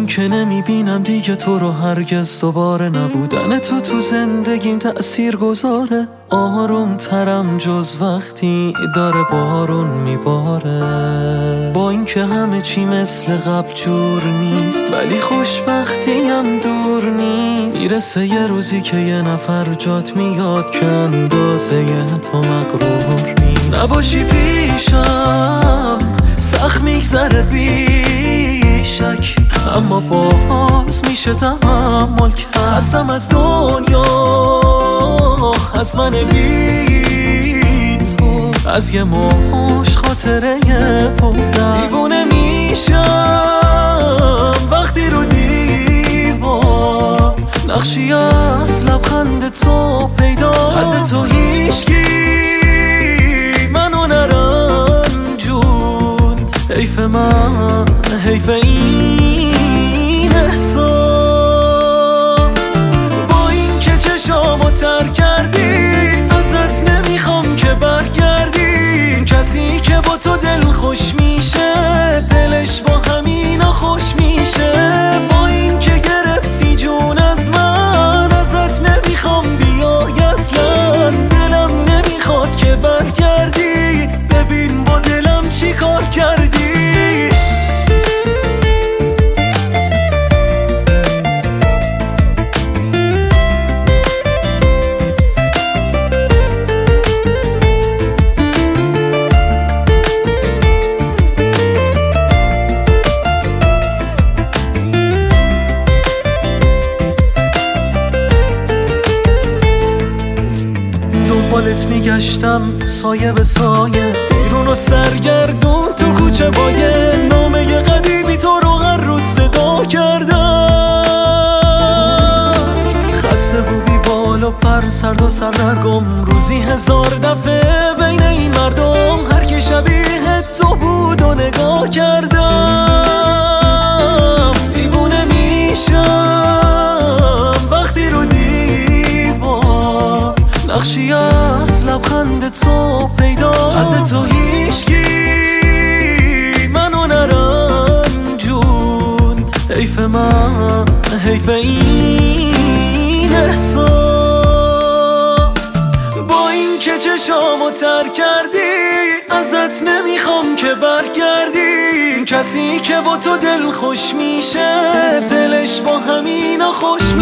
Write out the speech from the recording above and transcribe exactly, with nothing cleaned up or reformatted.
که نمیبینم دیگه تو رو هرگز دوباره. نبودن تو تو زندگیم تأثیر گذاره. آروم ترم جز وقتی داره بارون میباره. با اینکه همه چی مثل قبل جور نیست، ولی خوشبختیم دور نیست. میرسه یه روزی که یه نفر جات میاد که اندازه تو مغرور نیست. نباشی پیشم سخت میگذره بی شک، اما باز میشه تحمل کرد. خستم از دنیا، از من بی تو، از یه ماش خاطره بودم. دیوونه میشم وقتی رو دیوار نقشی از لبخند تو پیدا. قد تو هیچکی منو نرنجوند. حیف من، حیف این احساس. با این که چشامو تر کردی، ازت نمیخوام که برگردی. کسی که با تو دل خوش میشه، دلش با همینا خوش میشه. با این که گرفتی جون از من، ازت نمیخوام بیای اصلا. دلم نمیخواد که برگردی، ببین با دلم چی کار کردی. دنبالت میگشتم سایه به سایه، بیرون و سرگردون تو کوچه با یه نامه قدیمی تو رو هر روز صدا کردم. خسته و بی بال و پر، سرد و سرگرم، روزی هزار دفعه بین این مردم. هر کی شبیه تو بود و نگاه کردم. دیوونه میشم وقتی رو دیوار نقشی از لبخند تو پیدا. قد تو هیچکی منو نرنجوند. حیف من، حیف این احساس. با این که چشامو تر کردی، ازت نمیخوام که برگردی. کسی که با تو دل خوش میشه، دلش با همینا خوش